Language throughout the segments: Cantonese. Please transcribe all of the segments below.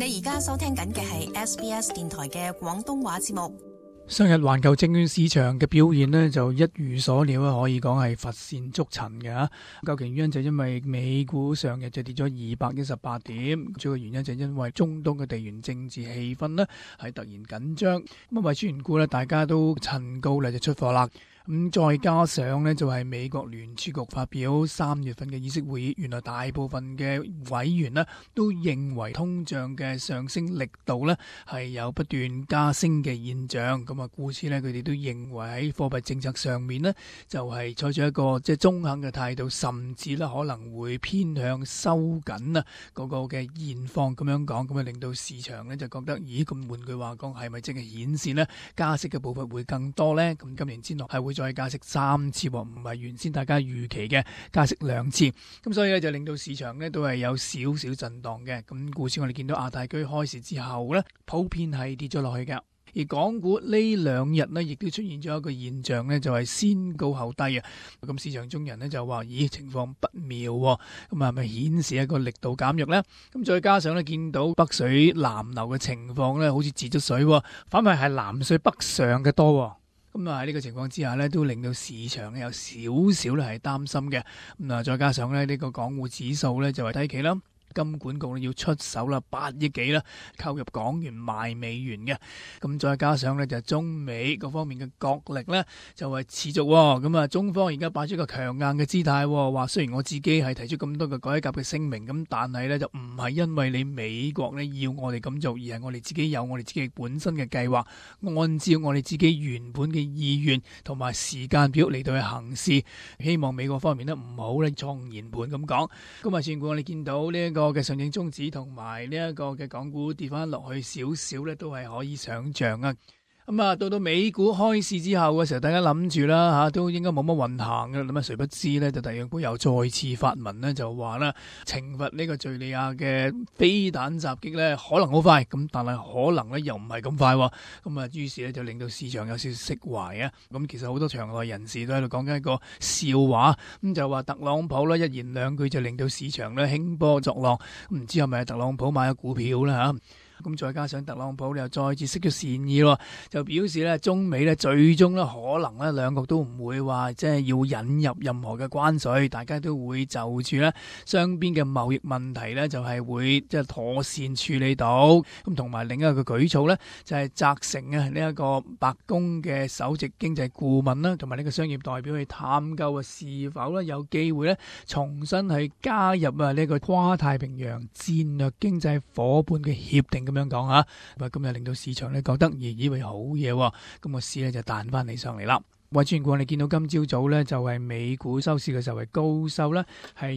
你而家收聽緊嘅係 SBS 電台嘅廣東話節目。 上日環球證券市場嘅表現呢，就一如所料啦，可以講係乏善足陳嘅。究其原因就因為美股上日就跌咗218點，主要原因就因為中東嘅地緣政治氣氛呢係突然緊張。咁為此緣故呢，大家都趁高嚟就出貨啦。再加上呢，就係美國聯儲局發表3月份嘅議息會議，原來大部分嘅委員呢都認為通脹嘅上升力度呢係有不斷加升嘅現象。咁啊，故此呢，佢哋都認為喺貨幣政策上面呢，就係採取一個即係中肯嘅態度，甚至呢可能會偏向收緊啊嗰個嘅現況咁樣講，咁啊令到市場呢就覺得，咦，咁換句話講，係咪即係顯示呢加息嘅步伐會更多呢？咁今年之內係會再加息3次，唔係原先大家預期嘅加息2次，咁所以咧就令到市場咧都係有少少震盪嘅。咁故此我哋見到亞太區開市之後咧，普遍係跌咗落去㗎。而港股呢2日呢，亦都出現咗一個現象呢，就係先高後低啊。咁市場中人呢，就話：咦，情況不妙喎。咁係咪顯示一個力度減弱呢？咁再加上呢，見到北水南流嘅情況呢，好似截咗水喎，反為係南水北上嘅多。咁啊喺呢個情況之下呢，都令到市場有少少咧係擔心嘅。咁啊，再加上呢個港匯指數呢，就係低企啦。金管局要出手啦，8億幾啦，購入港元賣美元嘅。咁再加上呢，就中美各方面嘅角力呢，就係持續。咁啊，中方而家擺出一個強硬嘅姿態，話雖然我自己係提出咁多嘅改革嘅聲明，咁但係呢，就唔係因為你美國呢要我哋咁做，而係我哋自己有我哋自己本身嘅計劃，按照我哋自己原本嘅意願同埋時間表嚟到去行事。希望美國方面呢唔好呢撞言盤咁講。咁啊，算過我哋見到呢一個嘅上證綜指同埋呢一個嘅港股跌翻落去少少咧，都係可以想象啊。咁啊，到美股開市之後嘅時候，大家諗住啦嚇，都應該冇乜運行嘅。咁啊，誰不知呢，就特朗普又再次發文呢，就話啦，懲罰呢個敍利亞嘅飛彈襲擊呢，可能好快，咁但係可能呢又唔係咁快。咁啊，於是呢，就令到市場有少少釋懷啊。咁其實好多場內人士都喺度講緊一個笑話，咁就話特朗普呢一言兩句就令到市場呢興波作浪。唔知係咪特朗普買咗股票啦嚇？咁再加上特朗普又再次釋咗善意喎，就表示咧中美咧最終咧可能咧兩國都唔會話即係要引入任何嘅關稅，大家都會就住咧雙邊嘅貿易問題咧就係會即係妥善處理到。咁同埋另一個舉措咧就係責成啊呢一個白宮嘅首席經濟顧問啦，同埋呢個商業代表去探究是否咧有機會咧重新去加入啊呢個跨太平洋戰略經濟夥伴嘅協定。咁樣講吓，咁又令到市場咧覺得以為好嘢，咁個市咧就彈翻嚟上嚟啦。為轉過，你見到今朝早咧就係美股收市嘅時候係高收咧，係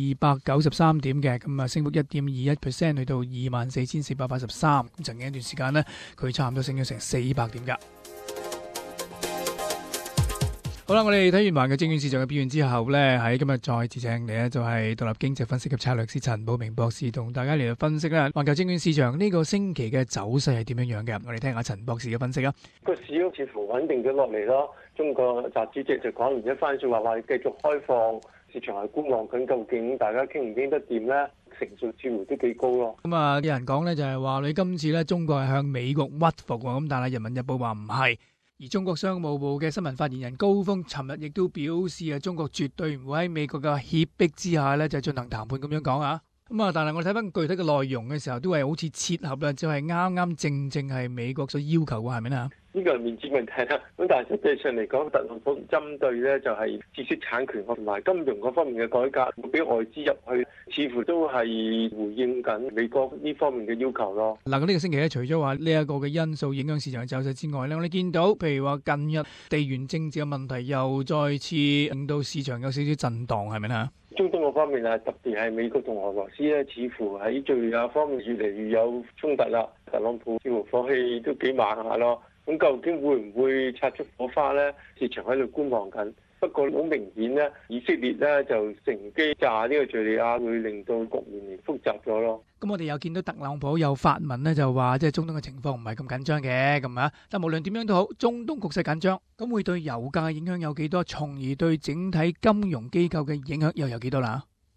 293點嘅，咁啊升幅1.21%，去到24,483。咁曾經一段時間呢，佢差唔多升咗成400點噶。好啦，我哋睇完環球證券市場嘅表現之後呢，喺今日再次請嚟呢，就係獨立經濟分析及策略師陳寶明博士同大家嚟分析啦。環球證券市場呢個星期嘅走勢係點樣樣嘅？我哋聽下陳博士嘅分析啊。 個市好似乎穩定咗落嚟咯。中國習主席就講完一番說話，話繼續開放，市場係觀望緊，究竟大家傾唔傾得掂呢？成數似乎都幾高咯。 咁啊，有人講呢，就係話你今次呢，中國係向美國屈服喎，咁但係人民日報話唔係。而中國商務部嘅新聞發言人高峰尋日亦都表示啊，中國絕對唔會喺美國嘅脅迫之下咧就進行談判咁樣講啊。咁啊，但係我哋睇翻具體嘅內容嘅時候，都係好似切合啦，就係啱啱正係美國所要求嘅，係咪啊？ 呢個係面子問題啦。咁但係實際上嚟講，特朗普針對咧就係知識產權同埋金融嗰方面嘅改革，會俾外資入去，似乎都係回應緊美國呢方面嘅要求咯。 嗱，呢個星期咧，除咗話呢一個嘅因素影響市場嘅走勢之外咧，我哋見到譬如話近日地緣政治嘅問題又再次令到市場有少少震盪，係咪啊？ 中東嗰方面啊，特別係美國同俄羅斯咧，似乎喺敍利亞方面越嚟越有衝突啦。特朗普似乎火氣都幾猛下咯。咁究竟會唔會擦出火花呢？市場喺度觀望緊。不過好明顯呢，以色列呢就乘機炸呢個敍利亞，會令到局面複雜咗咯。 咁我哋又見到特朗普有發文呢，就話即係中東嘅情況唔係咁緊張嘅，咁啊。但無論點樣都好，中東局勢緊張，咁會對油價嘅影響有幾多，從而對整體金融機構嘅影響又有幾多啦？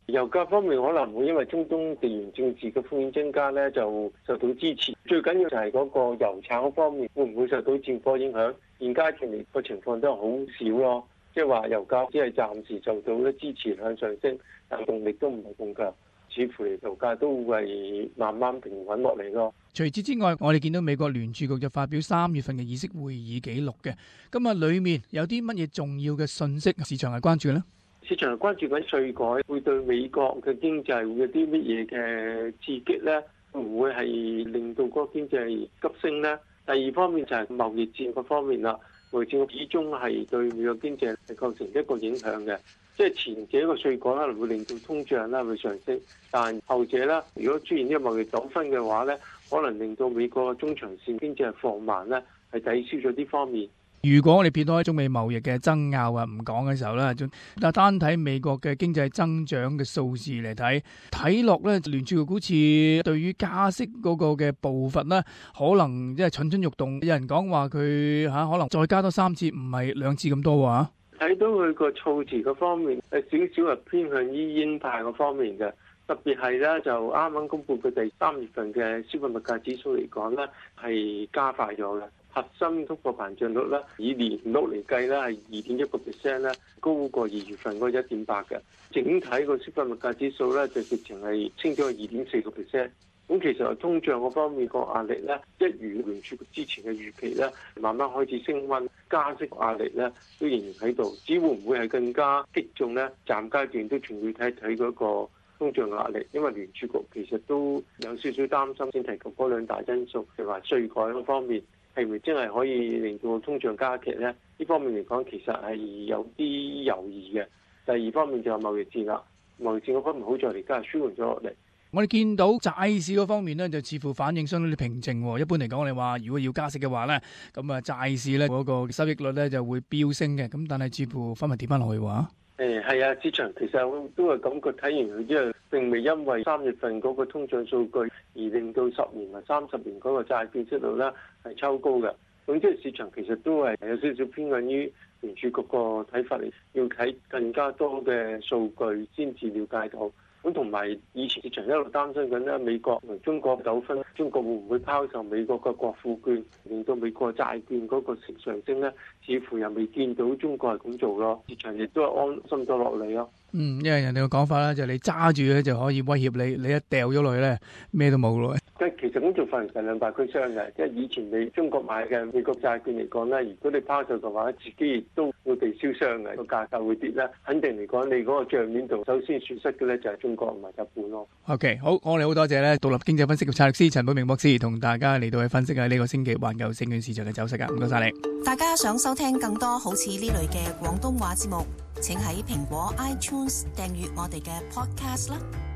油價方面可能會因為中東地緣政治嘅風險增加咧，就受到支持。最緊要就係嗰個油產嗰方面會唔會受到戰火影響？現階段嚟個情況都係好少咯，即係話油價只係暫時受到咧支持向上升，但動力都唔係咁強，似乎嚟油價都會慢慢平穩落嚟咯。 除此之外，我哋見到美國聯儲局就發表3月份嘅議息會議記錄嘅，咁啊裡面有啲乜嘢重要嘅信息，市場係關注嘅呢？ 市場係關注緊稅改會對美國嘅經濟會有啲乜嘢嘅刺激呢？會唔會係令到嗰個經濟急升呢？第二方面就係貿易戰嗰方面啦，貿易戰始終係對美國經濟係構成一個影響嘅。即係前者個稅改可能會令到通脹啦會上升，但後者啦，如果出現呢個貿易糾紛嘅話咧，可能令到美國中長線經濟係放慢咧，係抵消咗呢方面。 如果我哋撇開中美貿易嘅爭拗啊唔講嘅時候咧，但單睇美國嘅經濟增長嘅數字嚟睇落咧，聯儲局好似對於加息嗰個嘅步伐咧，可能即係蠢蠢欲動。有人講話佢可能再加多3次，唔係2次咁多喎。 睇到佢個措辭嗰方面係少少係偏向於鷹派嗰方面嘅，特別係咧就啱啱公佈嘅第3月份嘅消費物價指數嚟講咧係加快咗嘅。核心通貨膨脹率咧，以年率嚟計咧係2.1%咧，高過2月份嗰1.8嘅。整體個消費物價指數咧就直情係升咗2.4%。咁其實通脹嗰方面個壓力咧，一如聯儲局之前嘅預期咧，慢慢開始升溫，加息壓力咧都仍然喺度。只會唔會係更加激重咧？暫階段都仲要睇嗰個通脹壓力，因為聯儲局其實都有少少擔心，先提及嗰2大因素，譬如話稅改嗰方面。係咪真係可以令到通脹加劇呢？呢方面嚟講，其實係有啲猶豫嘅。第二方面就係貿易戰啦，貿易戰嗰方面好在而家係舒緩咗落嚟。 我哋見到債市嗰方面呢，就似乎反應相當之平靜。一般嚟講，我哋話如果要加息嘅話呢，咁啊債市呢嗰個收益率呢就會飆升嘅。咁但係似乎分咪跌翻落去喎。 係啊，市場其實都係感覺睇完佢之後，並未因為3月份嗰個通脹數據而令到10年或30年嗰個債券息率咧係抽高嘅。咁即係市場其實都係有少少偏向於聯儲局個睇法嚟，要睇更加多嘅數據先至了解到。咁同埋以前市場一路擔心緊咧，美國同中國糾紛，中國會唔會拋售美國嘅國庫券，令到美國債券嗰個值上升咧？似乎又未見到中國係咁做咯，市場亦都係安心咗落嚟咯。 因為人哋嘅講法咧，就係你揸住咧就可以威脅你，你一掉咗落去咧，咩都冇咯。 其實咁做法係兩敗俱傷嘅，即係以前你中國買嘅美國債券嚟講咧，如果你拋售嘅話，自己亦都會被燒傷嘅，個價格會跌咧。肯定嚟講，你嗰個帳面度首先損失嘅咧就係中國唔係日本咯。 OK， 好，我哋好多謝咧獨立經濟分析及策略師陳寶明博士同大家嚟到去分析下呢個星期環球證券市場嘅走勢㗎，唔該晒你。 大家想收聽更多好似呢類嘅廣東話節目，請喺蘋果 iTunes 訂閱我哋嘅 podcast 啦。